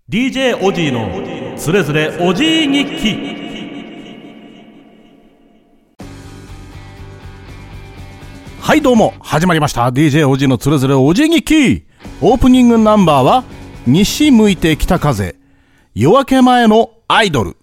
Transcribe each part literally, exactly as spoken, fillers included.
ディージェー オジーのつれづれおじい日記。はいどうも始まりました ディージェー オジーのつれづれおじい日記。オープニングナンバーは西向いて北風、夜明け前のアイドル。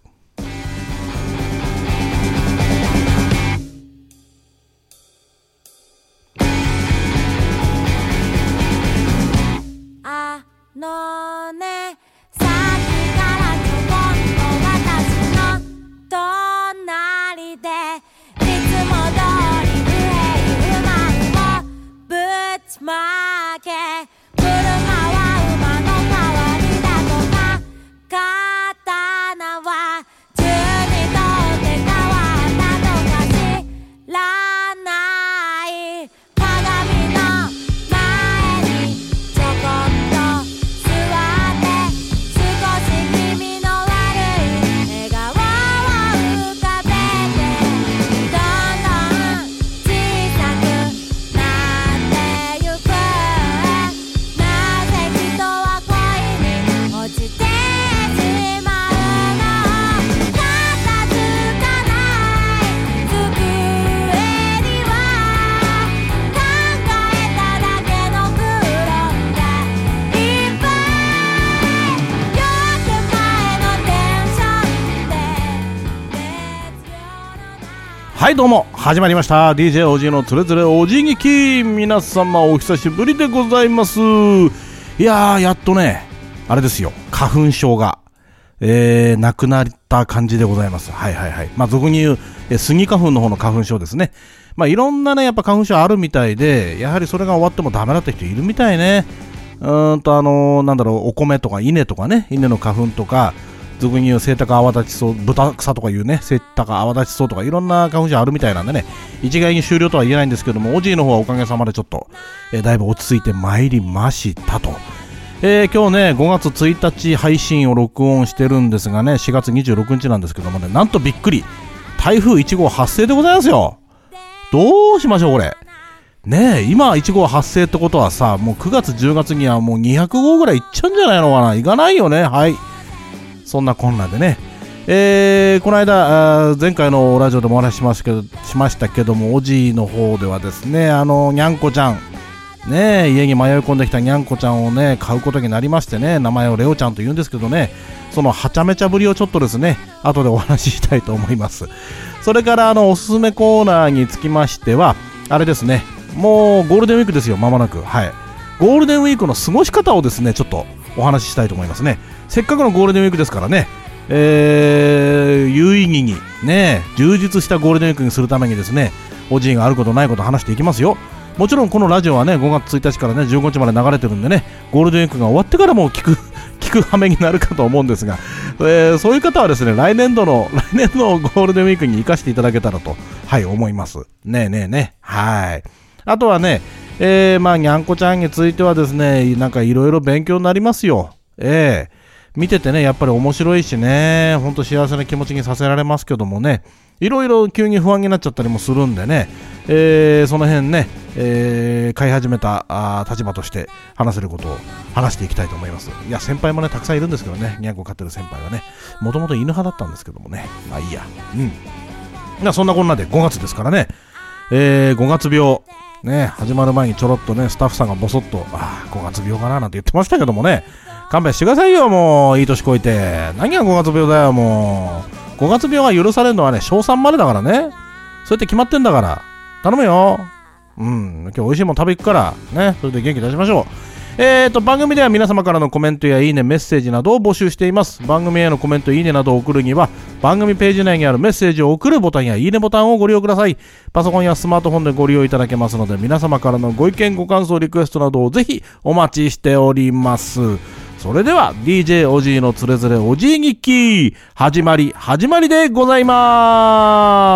あのね、さっきからちょこんと私の隣でいつも通り不平不満をぶちまけ、車は馬の代わりだとか、刀は銃にとって変わったとか知らない。鏡の前にちょこんと座って少し気味の悪い笑顔を浮かべて、どんどん小さくなってゆく。なぜ人は恋に落ちてしまうの。片付かない机には考えただけの苦労がいっぱい。夜明け前のテンションで熱量のないはいどうも始まりました ディージェー オジーのつれづれおじい日記。皆様お久しぶりでございます。いやーやっとねあれですよ、花粉症がえー、なくなった感じでございます。はいはいはい。まあ俗に言うえスギ花粉の方の花粉症ですね。まあいろんなねやっぱ花粉症あるみたいで、やはりそれが終わってもダメだった人いるみたいね。うーんとあのー、なんだろう、お米とか稲とかね、稲の花粉とか、俗に言うセイタカアワダチソウ、豚草とかいうね、セイタカアワダチソウとかいろんな花粉症あるみたいなんでね、一概に終了とは言えないんですけども、オジーの方はおかげさまでちょっと、えー、だいぶ落ち着いてまいりましたと。えー、今日ねごがつついたち配信を録音してるんですがね、しがつにじゅうろくにちなんですけどもね、なんとびっくり台風いちごう発生でございますよ。どうしましょうこれね。え今いちごう発生ってことはさ、もうくがつじゅうがつにはもうにひゃくごうぐらいいっちゃうんじゃないのかな。いかないよね。はい、そんなこんなでね、えー、この間あ前回のラジオでもお話ししましたけどしましたけども、おじの方ではですね、あのにゃんこちゃんね、家に迷い込んできたにゃんこちゃんをね買うことになりましてね、名前をレオちゃんと言うんですけどね、そのはちゃめちゃぶりをちょっとですね後でお話ししたいと思います。それからあのおすすめコーナーにつきましてはあれですね、もうゴールデンウィークですよ、間もなく。はい、ゴールデンウィークの過ごし方をですねちょっとお話ししたいと思いますね。せっかくのゴールデンウィークですからね、えー、有意義にね充実したゴールデンウィークにするためにですね、おじいがあることないこと話していきますよ。もちろんこのラジオはねごがつついたちからねじゅうごにちまで流れてるんでね、ゴールデンウィークが終わってからも聞く聞く羽目になるかと思うんですが、えー、そういう方はですね来年度の来年のゴールデンウィークに生かしていただけたらとはい思います。ねえねえね。はい。あとはね、えー、まあにゃんこちゃんについてはですね、なんかいろいろ勉強になりますよ。えー見ててねやっぱり面白いしね、ほんと幸せな気持ちにさせられますけどもね、いろいろ急に不安になっちゃったりもするんでね、えー、その辺ね、えー、飼い始めたあ立場として話せることを話していきたいと思います。いや先輩もねたくさんいるんですけどね、にゃんこ飼ってる先輩はね、もともと犬派だったんですけどもね、まあいいや。うん。そんなこんなでごがつですからね、えー、ごがつ病ね始まる前にちょろっとねスタッフさんがボソッとあごがつ病かななんて言ってましたけどもね、勘弁してくださいよ、もういい年こいて。何がごがつ病だよ。もうごがつ病が許されるのはね小さんまでだからね、そうやって決まってんだから頼むよ。うん今日美味しいもん食べ行くからね、それで元気出しましょう。えーと番組では皆様からのコメントやいいねメッセージなどを募集しています。番組へのコメントいいねなどを送るには番組ページ内にあるメッセージを送るボタンやいいねボタンをご利用ください。パソコンやスマートフォンでご利用いただけますので、皆様からのご意見ご感想リクエストなどをぜひお待ちしております。それでは ディージェー おじいのつれづれおじい日記始まり始まりでございます。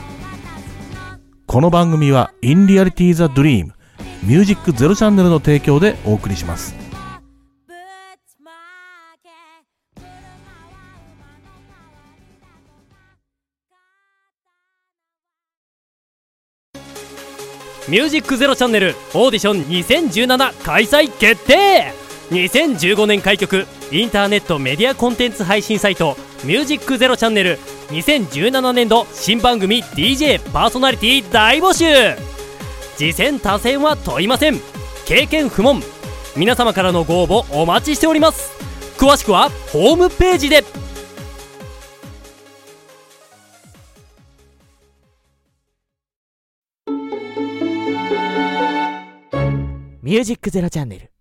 この番組は In Reality the Dream ミュージックゼロチャンネルの提供でお送りします。 ミュージックゼロチャンネルオーディションにせんじゅうなな開催決定。にせんじゅうごねん開局インターネットメディアコンテンツ配信サイトミュージックゼロチャンネルにせんじゅうななねんど新番組 ディージェー パーソナリティ大募集。次戦他戦は問いません。経験不問。皆様からのご応募お待ちしております。詳しくはホームページで。 ミュージックゼロチャンネル。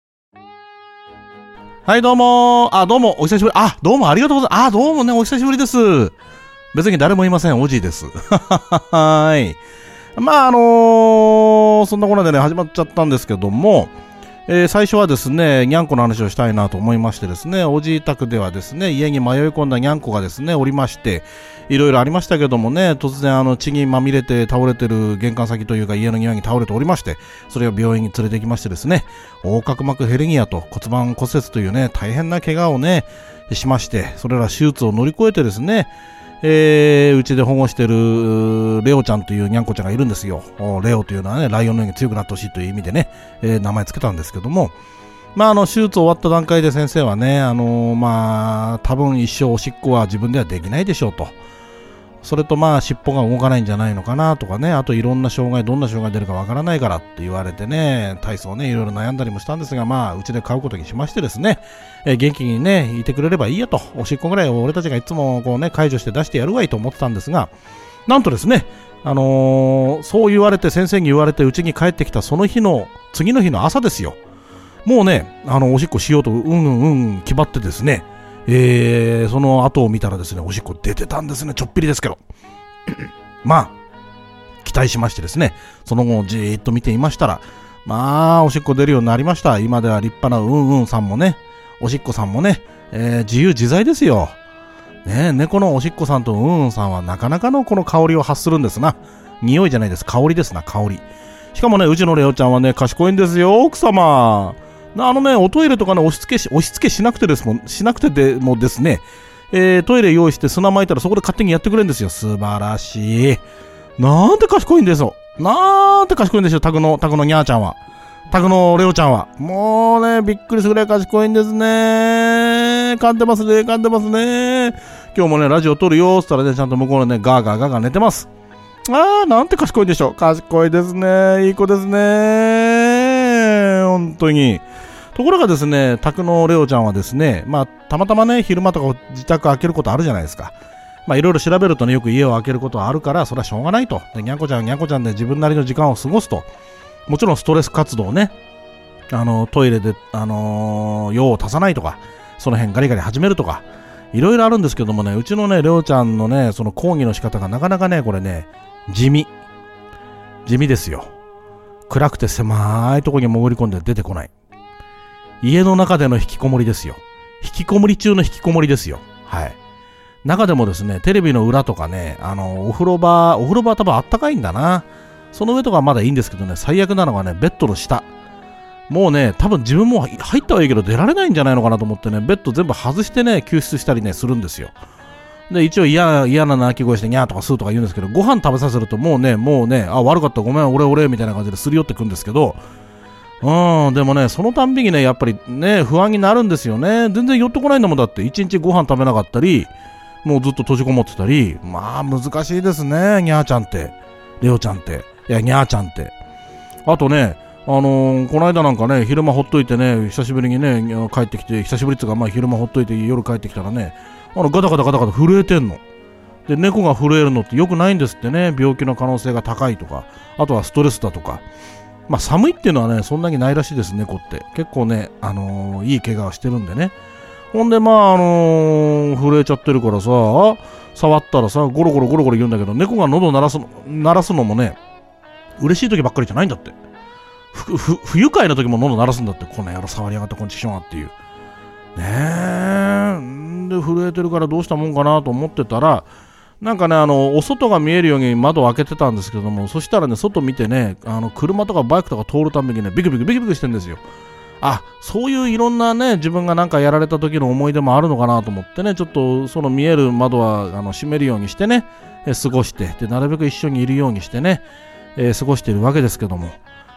はいどうもー。あ、どうもお久しぶり。あ、どうもありがとうございます。あ、どうもね、お久しぶりです。別に誰もいません。おじいです。はい。まああのー、そんなこんなでね始まっちゃったんですけども、えー、最初はですねにゃんこの話をしたいなと思いましてですね、おじい宅ではですね家に迷い込んだにゃんこがですねおりまして、いろいろありましたけどもね、突然あの血にまみれて倒れてる玄関先というか家の庭に倒れておりまして、それを病院に連れてきましてですね、横隔膜ヘルニアと骨盤骨折というね大変な怪我をねしまして、それら手術を乗り越えてですね、えー、うちで保護してるレオちゃんというにゃんこちゃんがいるんですよ。レオというのはねライオンのように強くなってほしいという意味でね、えー、名前つけたんですけども、まああの手術終わった段階で先生はね、あのー、まあ多分一生おしっこは自分ではできないでしょうと、それとまあ尻尾が動かないんじゃないのかなとかね、あといろんな障害、どんな障害出るかわからないからって言われてね、体操ねいろいろ悩んだりもしたんですが、まあうちで買うことにしましてですね、えー、元気にねいてくれればいいやと、おしっこぐらい俺たちがいつもこうね解除して出してやるわいと思ってたんですが、なんとですね、あのー、そう言われて先生に言われてうちに帰ってきたその日の次の日の朝ですよ。もうねあのおしっこしようとうんうんうん決まってですね、えー、その後を見たらですねおしっこ出てたんですね。ちょっぴりですけどまあ期待しましてですね、その後じーっと見ていましたら、まあおしっこ出るようになりました。今では立派なうんうんさんもねおしっこさんもね、えー、自由自在ですよね。猫のおしっこさんとうんうんさんはなかなかのこの香りを発するんですな。匂いじゃないです、香りですな、香り。しかもねうちのレオちゃんはね賢いんですよ奥様。あのね、おトイレとかね、押し付けし、押し付けしなくてですもん、しなくてでもですね、えー、トイレ用意して砂撒いたらそこで勝手にやってくれるんですよ。素晴らしい。なんて賢いんですよ。なんて賢いんですよ、タグの、タグのニャーちゃんは。タグのレオちゃんは。もうね、びっくりするぐらい賢いんですね。噛んでますね、噛んでますね。今日もね、ラジオ撮るよーって言ったらね、ちゃんと向こうのね、ガーガーガーガー寝てます。あー、なんて賢いんでしょう。賢いですね。いい子ですね。本当に。ところがですね、宅のレオちゃんはですね、まあたまたまね昼間とか自宅開けることあるじゃないですか。まあいろいろ調べるとね、よく家を開けることはあるから、それはしょうがないと。でにゃんこちゃんはにゃんこちゃんで自分なりの時間を過ごすと。もちろんストレス活動ね、あのトイレであのー、用を足さないとか、その辺ガリガリ始めるとか、いろいろあるんですけどもね、うちのねレオちゃんのねその講義の仕方がなかなかねこれね地味地味ですよ。暗くて狭いところに潜り込んで出てこない。家の中での引きこもりですよ。引きこもり中の引きこもりですよ。はい。中でもですね、テレビの裏とかね、あの、お風呂場、お風呂場は多分あったかいんだな。その上とかはまだいいんですけどね、最悪なのがね、ベッドの下。もうね、多分自分も入ったはいいけど出られないんじゃないのかなと思ってね、ベッド全部外してね、救出したりね、するんですよ。で、一応嫌、嫌な鳴き声してニャーとかスーとか言うんですけど、ご飯食べさせるともうね、もうね、あ、悪かった、ごめん、俺俺、みたいな感じですり寄ってくんですけど、うん、でもね、そのたんびにね、やっぱりね、不安になるんですよね。全然寄ってこないんだもんだって、一日ご飯食べなかったり、もうずっと閉じこもってたり、まあ難しいですね、ニャーちゃんって、レオちゃんって、いや、ニャーちゃんって。あとね、あのー、この間なんかね、昼間ほっといてね、久しぶりにね、帰ってきて、久しぶりっていうか、まあ昼間ほっといて夜帰ってきたらね、あのガタガタガタガタ震えてんの。で、猫が震えるのって良くないんですってね、病気の可能性が高いとか、あとはストレスだとか。まあ寒いっていうのはね、そんなにないらしいです、猫って。結構ね、あのー、いい怪我をしてるんでね。ほんで、まあ、あのー、震えちゃってるからさ、触ったらさ、ゴロゴロゴロゴロ言うんだけど、猫が喉を鳴らすの、鳴らすのもね、嬉しい時ばっかりじゃないんだって。ふ、ふ、不愉快な時も喉鳴らすんだって。この野郎触りやがった、こんちきしょうがっていう。ねえ。んで、震えてるからどうしたもんかなと思ってたら、なんかね、あの、お外が見えるように窓を開けてたんですけども、そしたらね、外見てね、あの、車とかバイクとか通るたびにね、ビクビクビクビクしてるんですよ。あ、そういういろんなね、自分がなんかやられた時の思い出もあるのかなと思ってね、ちょっとその見える窓はあの閉めるようにしてね、え過ごして、で、なるべく一緒にいるようにしてね、えー、過ごしているわけですけども、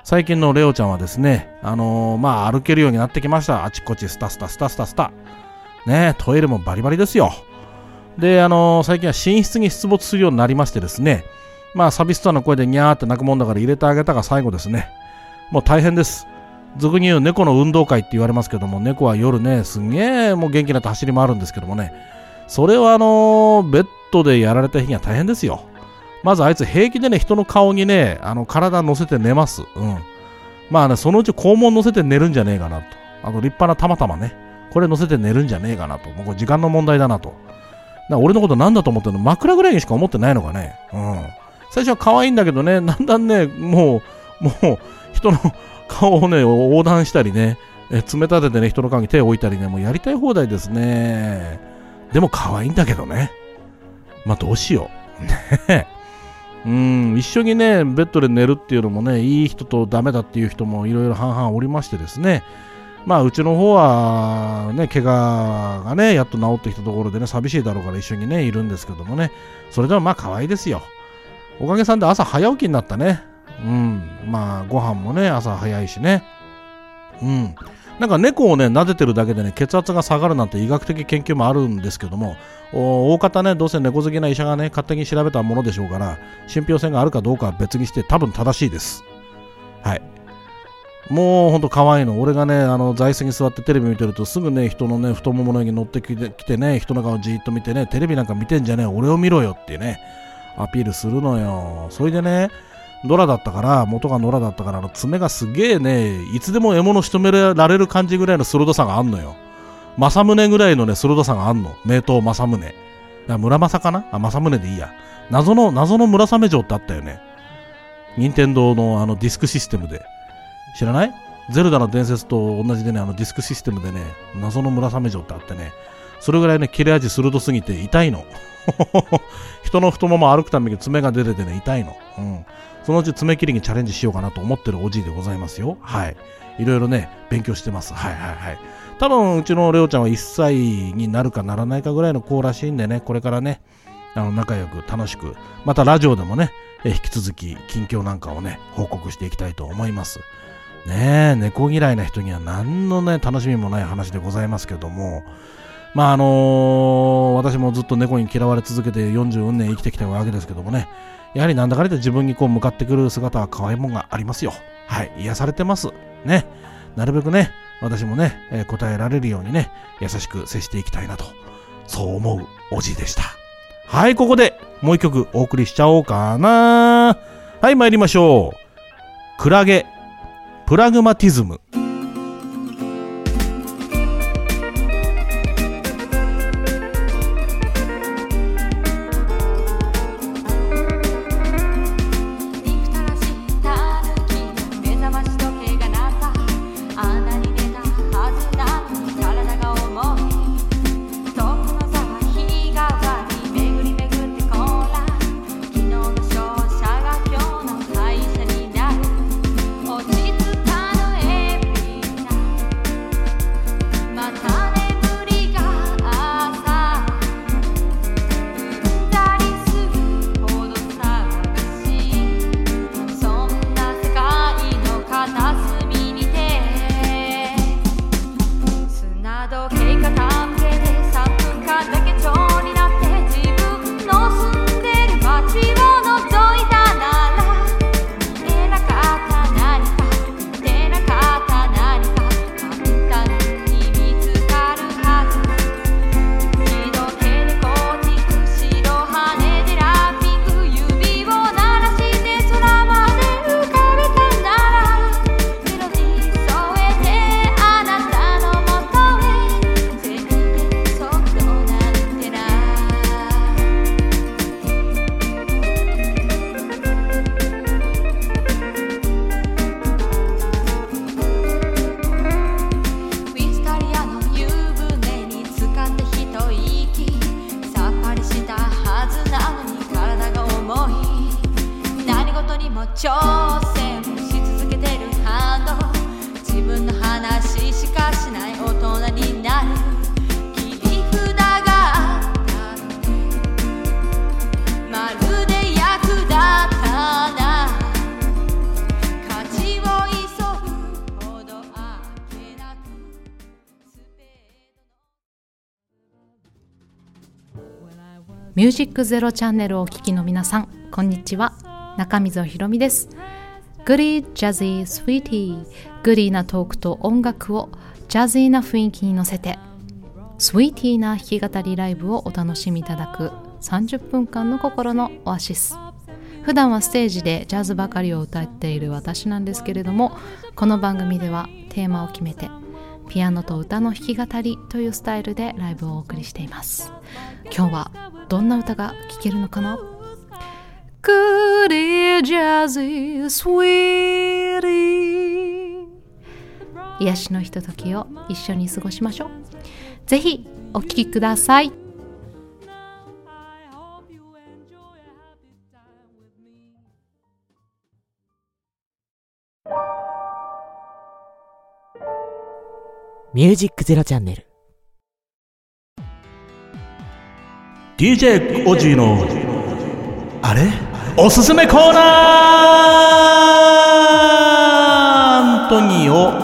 最近のレオちゃんはですね、あのー、まあ歩けるようになってきました。あちこちスタスタスタスタスタね、トイレもバリバリですよ。で、あのー、最近は寝室に出没するようになりましてですね、まあサビスターの声でニャーって鳴くもんだから入れてあげたが最後ですね。もう大変です。俗に言う猫の運動会って言われますけども、猫は夜ね、すんげえもう元気になって走り回るんですけどもね、それをあのー、ベッドでやられた日には大変ですよ。まずあいつ平気でね、人の顔にね、あの体乗せて寝ます。うん。まあね、そのうち肛門乗せて寝るんじゃねえかなと。あの立派なたまたまね、これ乗せて寝るんじゃねえかなと。もうこれ時間の問題だなと。な俺のことなんだと思ってるの、枕ぐらいにしか思ってないのかね。うん。最初は可愛いんだけどね、だんだんね、もう、もう、人の顔をね、横断したりね、え爪立ててね、人の顔に手を置いたりね、もうやりたい放題ですね。でも可愛いんだけどね。まあどうしよう。ねうん、一緒にね、ベッドで寝るっていうのもね、いい人とダメだっていう人もいろいろ半々おりましてですね、まあうちの方はね、怪我がね、やっと治ってきたところでね、寂しいだろうから一緒にね、いるんですけどもね、それでもまあ可愛いですよ。おかげさんで朝早起きになったね。うん、まあご飯もね、朝早いしね。うん。なんか猫をね、撫でてるだけでね、血圧が下がるなんて医学的研究もあるんですけども、大方ね、どうせ猫好きな医者がね、勝手に調べたものでしょうから、信憑性があるかどうかは別にして多分正しいです。はい。もうほんと可愛いの。俺がね、あの座椅子に座ってテレビ見てるとすぐね、人のね、太ももの上に乗ってきて、きてね、人の顔じーっと見てね、テレビなんか見てんじゃねえ、俺を見ろよってね、アピールするのよ。それでね、野良だったから、元が野良だったから、あの爪がすげえね、いつでも獲物仕留められる感じぐらいの鋭さがあんのよ。正宗ぐらいのね、鋭さがあんの。名刀正宗。村正かなあ、正宗でいいや。謎の、謎の村雨城ってあったよね。任天堂のあのディスクシステムで。知らない？ゼルダの伝説と同じでね、あのディスクシステムでね、謎の村雨城ってあってね、それぐらいね、切れ味鋭すぎて痛いの。人の太もも歩くために爪が出ててね、痛いの。うん。そのうち爪切りにチャレンジしようかなと思ってるおじいでございますよ。はい。いろいろね、勉強してます。はいはいはい。多分、うちのレオちゃんはいっさいになるかならないかぐらいの子らしいんでね、これからね、あの、仲良く楽しく、またラジオでもね、え引き続き近況なんかをね、報告していきたいと思います。ねえ、猫嫌いな人には何のね、楽しみもない話でございますけども、まああのー、私もずっと猫に嫌われ続けてよんじゅうねん生きてきたわけですけどもね、やはりなんだかんだ自分にこう向かってくる姿は可愛いもんがありますよ。はい、癒されてます。ね。なるべくね、私もね、えー、答えられるようにね、優しく接していきたいなと、そう思うおじいでした。はい、ここでもう一曲お送りしちゃおうかな。はい、参りましょう。クラゲ、プラグマティズム。 挑戦し続けてるハンド、自分の話しかしない大人になる。切り札があったまるで役立たない価値をミュージックゼロチャンネルをお聞きの皆さん、こんにちは。中溝ひろみです。グリージャズィースウィーティー、グリーなトークと音楽をジャズィーな雰囲気に乗せて、スウィーティーな弾き語りライブをお楽しみいただくさんじゅっぷんかんの心のオアシス。普段はステージでジャズばかりを歌っている私なんですけれども、この番組ではテーマを決めてピアノと歌の弾き語りというスタイルでライブをお送りしています。今日はどんな歌が聴けるのかな。Goody Jazzy Sweetie、 癒しのひとときを一緒に過ごしましょう。ぜひお聴きください。 ミュージックゼロチャンネルディージェー オジーのあれおすすめコーナー。アントニオ、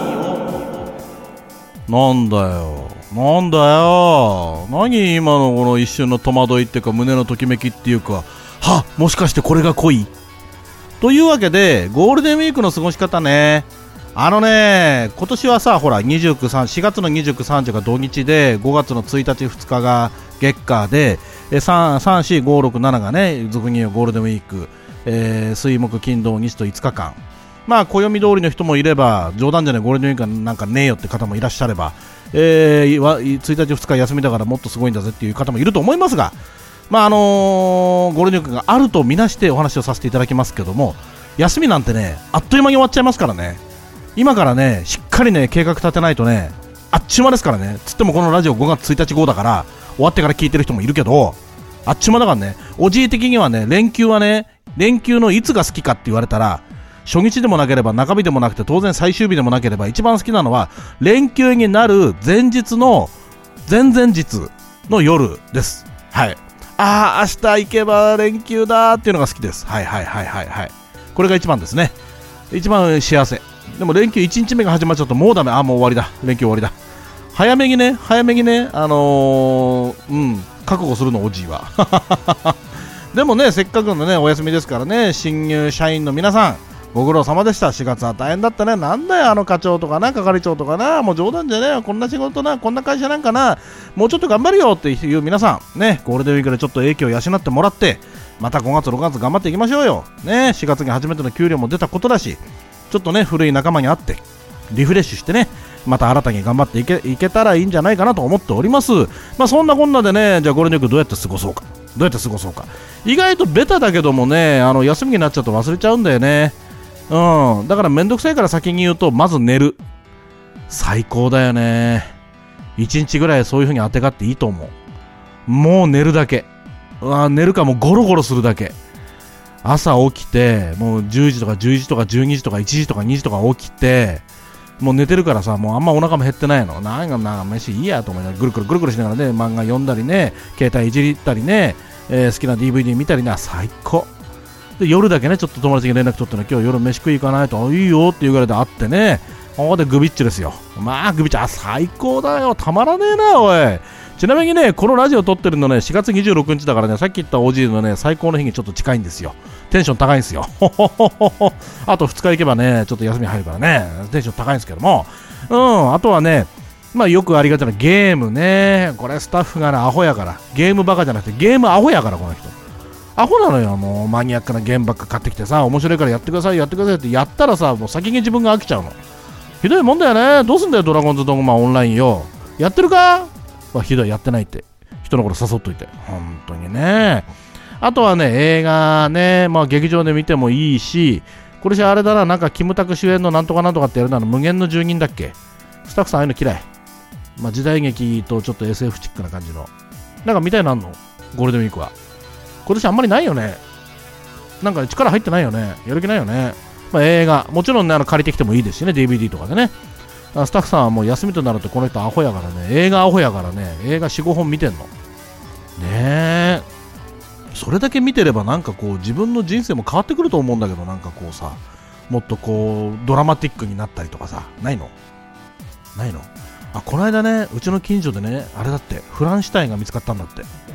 なんだよなんだよ、何今のこの一瞬の戸惑いっていうか胸のときめきっていうか、はもしかしてこれが恋というわけで、ゴールデンウィークの過ごし方ね。あのね、今年はさ、ほらにじゅうく、しがつのにじゅうく、さんじゅうが土日で、ごがつのついたち、ふつかが月火で、さん、よん、ご、ろく、なながね、俗に言うゴールデンウィーク、えー、水木金土日といつかかん。まあ暦通りの人もいれば、冗談じゃないゴールデンウィークなんかねえよって方もいらっしゃれば、えー、ついたちふつか休みだからもっとすごいんだぜっていう方もいると思いますが、まああのー、ゴールデンウィークがあるとみなしてお話をさせていただきますけども、休みなんてね、あっという間に終わっちゃいますからね。今からね、しっかりね、計画立てないとね、あっちゅう間ですからね。つってもこのラジオごがつついたち号だから、終わってから聞いてる人もいるけど、あっちゅう間だからね、おじい的にはね、連休はね、連休のいつが好きかって言われたら、初日でもなければ中日でもなくて当然最終日でもなければ、一番好きなのは連休になる前日の前々日の夜です。はい。ああ、明日行けば連休だっていうのが好きです。はいはいはいはいはい。これが一番ですね。一番幸せ。でも連休いちにちめが始まっちゃうともうダメ。あ、もう終わりだ。連休終わりだ。早めにね、早めにね、あのー、うん、覚悟するのおじいは。でもね、せっかくのね、お休みですからね、新入社員の皆さん、ご苦労様でした。しがつは大変だったね。なんだよ、あの課長とかな、係長とかな、もう冗談じゃねえよ。こんな仕事な、こんな会社なんかな、もうちょっと頑張るよっていう皆さん、ね、ゴールデンウィークでちょっと影響を養ってもらって、またごがつ、ろくがつ頑張っていきましょうよ。ね、しがつに初めての給料も出たことだし、ちょっとね、古い仲間に会ってリフレッシュしてね、また新たに頑張っていけ、いけたらいいんじゃないかなと思っております。まあそんなこんなでね、じゃあゴールデンウィークどうやって過ごそうかどうやって過ごそうか意外とベタだけどもね、あの休みになっちゃうと忘れちゃうんだよね。うん、だからめんどくさいから先に言うと、まず寝る。最高だよね。いちにちぐらいそういう風に当てがっていいと思う。もう寝るだけ。あ、寝るかもうゴロゴロするだけ。朝起きて、もうじゅうじとかじゅういちじとかじゅうにじとかいちじとかにじとか起きて、もう寝てるからさ、もうあんまお腹も減ってないの。なんかな、飯いいやと思いながらぐるぐるぐるぐるしながらね、漫画読んだりね、携帯いじったりね、えー、好きな ディーブイディー 見たりね、最高。で、夜だけね、ちょっと友達に連絡取ってね、今日夜飯食い行かないと、いいよっていうぐらいで会ってね、ここでグビッチですよ。まあグビッチ、あ、最高だよ、たまらねえな、おい。ちなみにね、このラジオ撮ってるのね、しがつにじゅうろくにちだからね、さっき言ったおじいのね、最高の日にちょっと近いんですよ。テンション高いんですよ。あとふつか行けばね、ちょっと休み入るからね、テンション高いんですけども、うん、あとはね、まあよくありがちなゲームね。これスタッフがね、アホやから。ゲームバカじゃなくて、ゲームアホやから、この人。アホなのよ、もうマニアックなゲームばっか買ってきてさ、面白いからやってください、やってくださいってやったらさ、もう先に自分が飽きちゃうの。ひどいもんだよね。どうすんだよ、ドラゴンズドグマオンラインよ。やってるか？まあ、ひどい、やってないって。人の頃誘っといて。本当にね。あとはね、映画ね、まあ劇場で見てもいいし、これじゃあれだな、なんかキムタク主演のなんとかなんとかってやるなの、無限の住人だっけ？スタッフさんああいうの嫌い。まあ時代劇とちょっと エスエフ チックな感じの。なんか見たいのあんの？ゴールデンウィークは。今年あんまりないよね。なんか力入ってないよね。やる気ないよね。まあ映画、もちろんね、あの借りてきてもいいですしね、ディーブイディー とかでね。スタッフさんはもう休みとなるとこの人アホやからね、映画アホやからね、映画よん、ごほん見てんの。ねえ。それだけ見てればなんかこう自分の人生も変わってくると思うんだけど、なんかこうさ、もっとこうドラマティックになったりとかさ、ないの？ないの？あ、この間ね、うちの近所でね、あれだって、フランシュタインが見つかったんだって。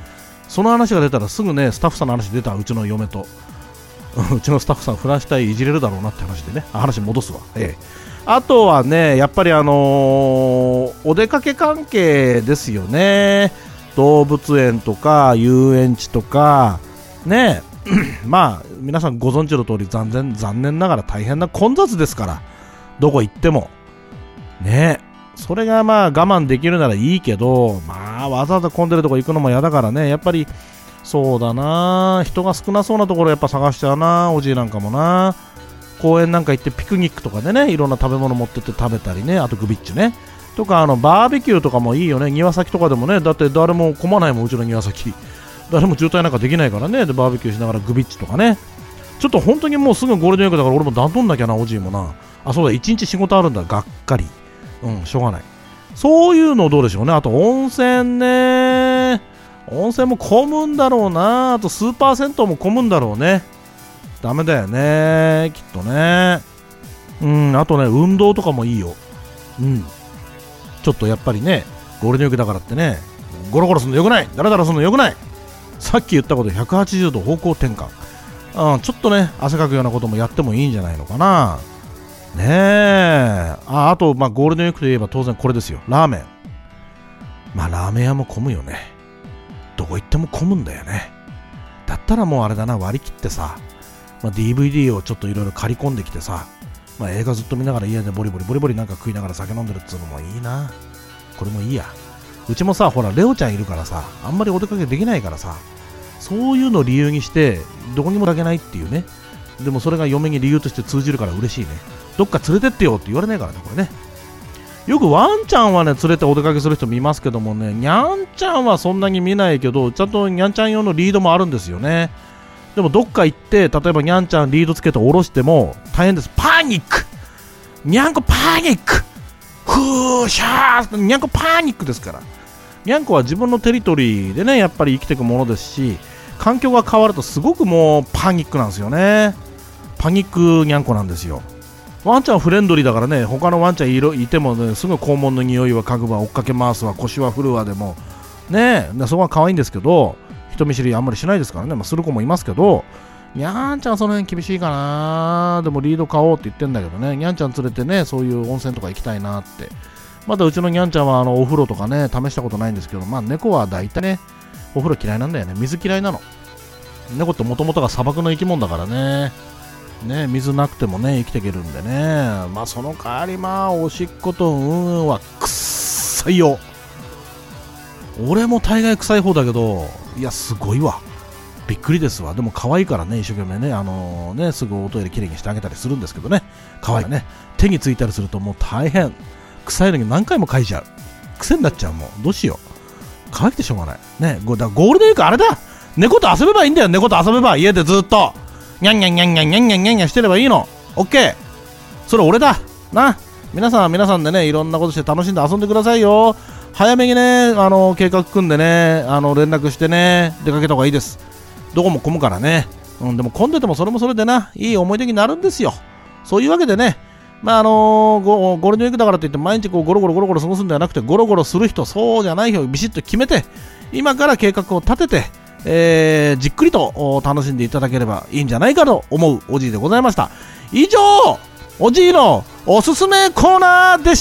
その話が出たらすぐねスタッフさんの話出た、うちの嫁とうちのスタッフさんフランス隊いじれるだろうなって話でね、話戻すわ、ええ、あとはねやっぱりあのー、お出かけ関係ですよね。動物園とか遊園地とかねまあ皆さんご存知の通り残念、残念ながら大変な混雑ですから、どこ行ってもね。それがまあ我慢できるならいいけど、まあわざわざ混んでるとこ行くのも嫌だからね、やっぱりそうだな、人が少なそうなところやっぱ探しちゃうな、おじいなんかもな。公園なんか行ってピクニックとかでね、いろんな食べ物持ってって食べたりね、あとグビッチねとか、あのバーベキューとかもいいよね。庭先とかでもね、だって誰も混まないもん、うちの庭先誰も渋滞なんかできないからね。でバーベキューしながらグビッチとかね。ちょっと本当にもうすぐゴールデンウィークだから俺も段取んなきゃな、おじいもな。あ、そうだ、一日仕事あるんだ、がっかり。うん、しょうがない。そういうのどうでしょうね。あと温泉ね、温泉も混むんだろうな。あとスーパー銭湯も混むんだろうね。ダメだよね、きっとね。うん、あとね、運動とかもいいよ。うん、ちょっとやっぱりね、ゴールデンウィークだからってね、ゴロゴロするのよくない、ダラダラするのよくない。さっき言ったことひゃくはちじゅうど方向転換、うん、ちょっとね汗かくようなこともやってもいいんじゃないのかなねえ。 あ, あと、まあ、ゴールデンウィークといえば当然これですよ、ラーメン。まあラーメン屋も混むよね。どこ行っても混むんだよね。だったらもうあれだな、割り切ってさ、まあ、ディーブイディー をちょっといろいろ借り込んできてさ、まあ、映画ずっと見ながら家でボリボリボリボリなんか食いながら酒飲んでるっつうのもいいな。これもいいや。うちもさ、ほらレオちゃんいるからさ、あんまりお出かけできないからさ、そういうのを理由にしてどこにも出かけないっていうね。でもそれが嫁に理由として通じるから嬉しいね。どっか連れてってよって言われないからね、これね。よくワンちゃんはね連れてお出かけする人見ますけどもね、ニャンちゃんはそんなに見ないけど、ちゃんとニャンちゃん用のリードもあるんですよね。でもどっか行って、例えばニャンちゃんリードつけて下ろしても大変です。パニック、ニャンコパニック、ふーしゃー、ニャンコパニックですから。ニャンコは自分のテリトリーでねやっぱり生きていくものですし、環境が変わるとすごくもうパニックなんですよね。パニックニャンコなんですよ。ワンちゃんはフレンドリーだからね、他のワンちゃん い, いてもね、すぐ肛門の匂いは嗅ぐわ、追っかけ回すわ、腰は振るわでもねえ、そこは可愛いんですけど、人見知りあんまりしないですからね。まあ、する子もいますけど、ニャンちゃんはその辺厳しいかな。でもリード買おうって言ってんだけどね、ニャンちゃん連れてね、そういう温泉とか行きたいなって。まだうちのニャンちゃんはあのお風呂とかね試したことないんですけど、まあ猫は大体ねお風呂嫌いなんだよね。水嫌いなの。猫ってもともとが砂漠の生き物だからね。ね、水なくてもね生きていけるんでね。まあその代わりまあおしっことうんはくっさいよ。俺も大概臭い方だけど、いやすごいわ、びっくりですわ。でも可愛いからね、一生懸命ね、あのー、ねすぐおトイレきれいにしてあげたりするんですけどね、可愛いね。手についたりするともう大変、臭いのに何回も嗅いじゃう、癖になっちゃう。もうどうしよう、可愛くてしょうがないね。ゴだゴールデンウィークあれだ、猫と遊べばいいんだよ。猫と遊べば家でずっとニャンニャンニャンニャンニャンニャンニャンニャンしてればいいの。オッケー、それ俺だな。皆さんは皆さんでねいろんなことして楽しんで遊んでくださいよ。早めにねあの計画組んでね、あの連絡してね出かけた方がいいです。どこも混むからね、うん、でも混んでてもそれもそれでないい思い出になるんですよ。そういうわけでね、まああのー、ゴ, ゴールデンウィークだからといって毎日こうゴロゴロゴロゴロ過ごすんではなくて、ゴロゴロする人そうじゃない人をビシッと決めて今から計画を立てて、えー、じっくりと楽しんでいただければいいんじゃないかと思うおじいでございました。以上おじいのおすすめコーナーでした。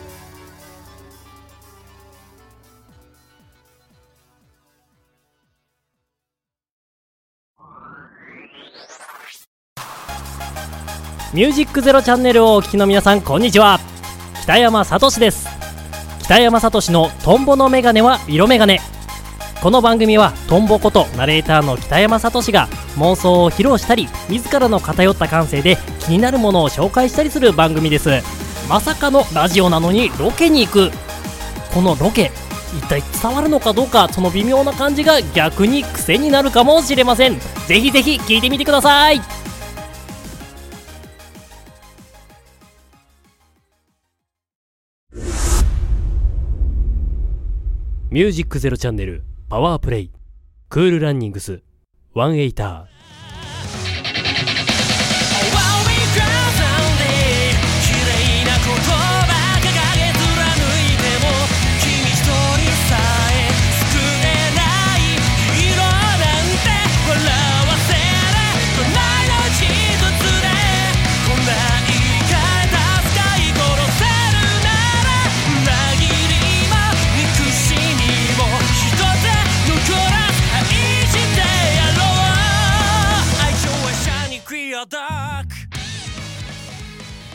ミュージックゼロチャンネルをお聞きの皆さん、こんにちは。北山聡です。北山聡のトンボのメガネは色メガネ。この番組はトンボことナレーターの北山聡が妄想を披露したり、自らの偏った感性で気になるものを紹介したりする番組です。まさかのラジオなのにロケに行く。このロケ一体伝わるのかどうか、その微妙な感じが逆に癖になるかもしれません。ぜひぜひ聞いてみてください。ミュージックゼロチャンネルパワープレイクールランニングスワンエイター。 「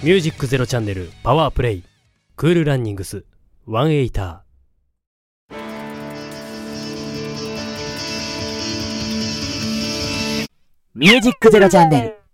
ミュージックゼロチャンネルパワープレイクールランニングスワンエイター。 ミュージックゼロチャンネル。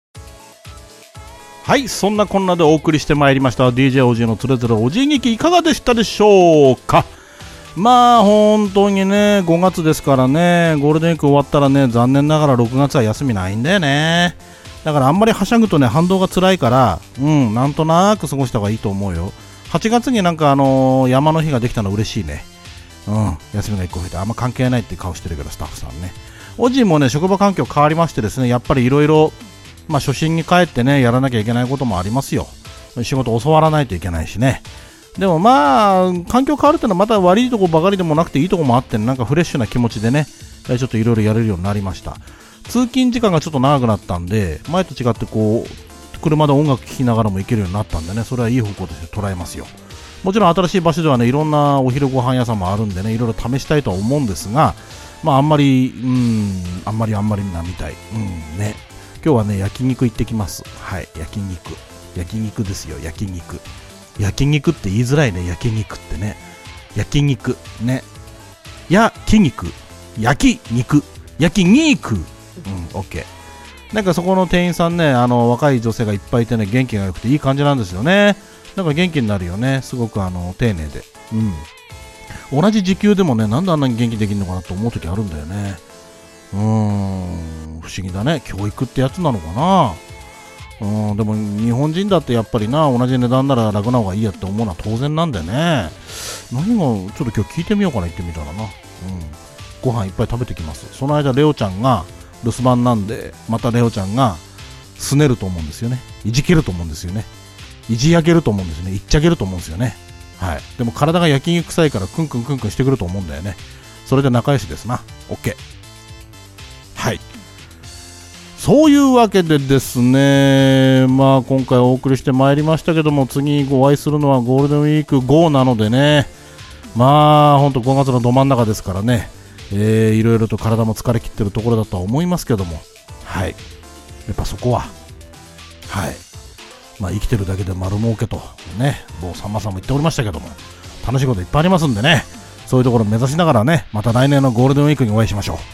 はい、そんなこんなでお送りしてまいりました ディージェー おじのつれづれおじ劇いかがでしたでしょうか。まあ本当にねごがつですからね、ゴールデンウィーク終わったらね残念ながらろくがつは休みないんだよね。だからあんまりはしゃぐとね反動が辛いから、うんなんとなく過ごした方がいいと思うよ。はちがつになんかあのー、山の日ができたの嬉しいね。うん休みがいっこ増えてあんま関係ないって顔してるけどスタッフさんね。おじもね職場環境変わりましてですね、やっぱりいろいろまあ初心に帰ってねやらなきゃいけないこともありますよ。仕事教わらないといけないしね。でもまあ環境変わるってのはまた悪いとこばかりでもなくていいとこもあって、ね、なんかフレッシュな気持ちでねちょっといろいろやれるようになりました。通勤時間がちょっと長くなったんで前と違ってこう車で音楽聴きながらも行けるようになったんでね、それはいい方向として捉えますよ。もちろん新しい場所ではねいろんなお昼ご飯屋さんもあるんでねいろいろ試したいとは思うんですが、まああんまりうーんあんまりあんまりなみたい。うんね今日はね焼肉行ってきます。はい焼肉焼肉ですよ。焼肉焼肉って言いづらいね。焼肉ってね焼肉ね焼肉焼肉焼肉うんオッケー。なんかそこの店員さんねあの若い女性がいっぱいいてね元気が良くていい感じなんですよね。なんか元気になるよね。すごくあの丁寧で、うん同じ時給でもねなんであんなに元気できるのかなと思う時あるんだよね。うーん不思議だね。教育ってやつなのかな。うんでも日本人だってやっぱりな同じ値段なら楽な方がいいやって思うのは当然なんだよね。何がちょっと今日聞いてみようかな。言ってみたらな、うん、ご飯いっぱい食べてきます。その間レオちゃんが留守番なんでまたレオちゃんがすねると思うんですよね。いじけると思うんですよね。いじ上げると思うんですよね。いっちゃげると思うんですよね。はいでも体が焼き肉臭いからクンクンクンクンしてくると思うんだよね。それで仲良しですな。 OK。 はいそういうわけでですね、まあ今回お送りしてまいりましたけども、次お会いするのはゴールデンウィーク後なのでね、まあほんとごがつのど真ん中ですからね、えー、いろいろと体も疲れ切ってるところだとは思いますけども、はいやっぱそこははいまあ生きてるだけで丸儲けとね某さんまさんも言っておりましたけども、楽しいこといっぱいありますんでね、そういうところを目指しながらねまた来年のゴールデンウィークにお会いしましょう。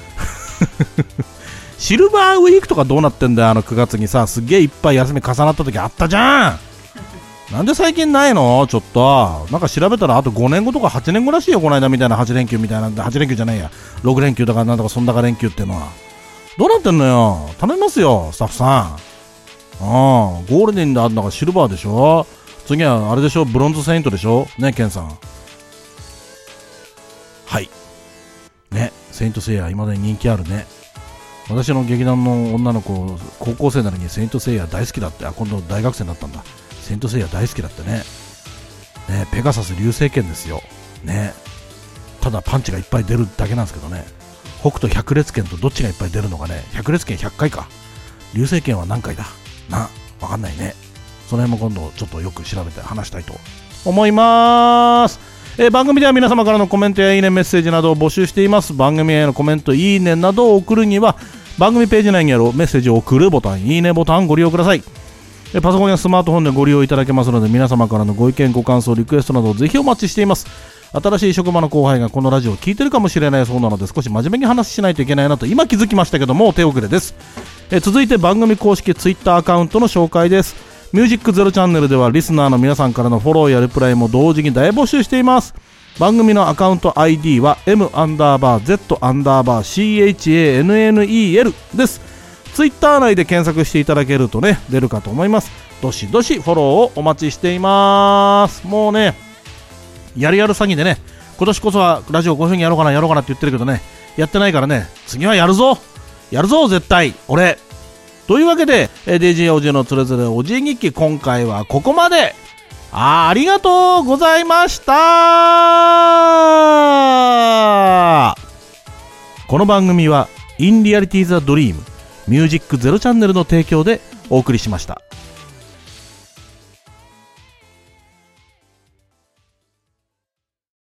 シルバーウィークとかどうなってんだよ。あのくがつにさすげえいっぱい休み重なった時あったじゃん。なんで最近ないの。ちょっとなんか調べたらあとごねんごとかはちねんごらしいよ。この間みたいなはちれんきゅうみたいなはちれんきゅうじゃないやろくれんきゅうだからなんだかそんだか連休っていうのはどうなってんのよ。頼みますよスタッフさん。あゴールデンであるのがシルバーでしょ。次はあれでしょブロンズセイントでしょねケンさん。はいねセイントセイヤ未だに人気あるね。私の劇団の女の子高校生なのにセイントセイヤ大好きだって。あ今度大学生になったんだ。セイントセイヤ大好きだってね。ねペガサス流星剣ですよね。ただパンチがいっぱい出るだけなんですけどね。北斗百裂拳とどっちがいっぱい出るのかね。百裂拳ひゃっかいか流星剣は何回だなわかんないね。その辺も今度ちょっとよく調べて話したいと思います。えー、番組では皆様からのコメントやいいねメッセージなどを募集しています。番組へのコメントいいねなどを送るには番組ページ内にあるメッセージを送るボタンいいねボタンをご利用ください。えー、パソコンやスマートフォンでご利用いただけますので皆様からのご意見ご感想リクエストなどをぜひお待ちしています。新しい職場の後輩がこのラジオを聞いてるかもしれないそうなので少し真面目に話しないといけないなと今気づきましたけども手遅れです。えー、続いて番組公式ツイッターアカウントの紹介です。ミュージックゼロチャンネルではリスナーの皆さんからのフォローやリプライも同時に大募集しています。番組のアカウント アイディー は M アンダーバー Z アンダーバー シーエイチエーエヌエヌイーエル です。ツイッター内で検索していただけるとね出るかと思います。どしどしフォローをお待ちしています。もうねやるやる詐欺でね今年こそはラジオごふんやろうかなやろうかなって言ってるけどねやってないからね次はやるぞやるぞ絶対俺というわけで ディージェー おじのつれづれおじ日記今回はここまで。あ, ありがとうございました。この番組は In Reality the Dream ミュージックゼロチャンネルの提供でお送りしました。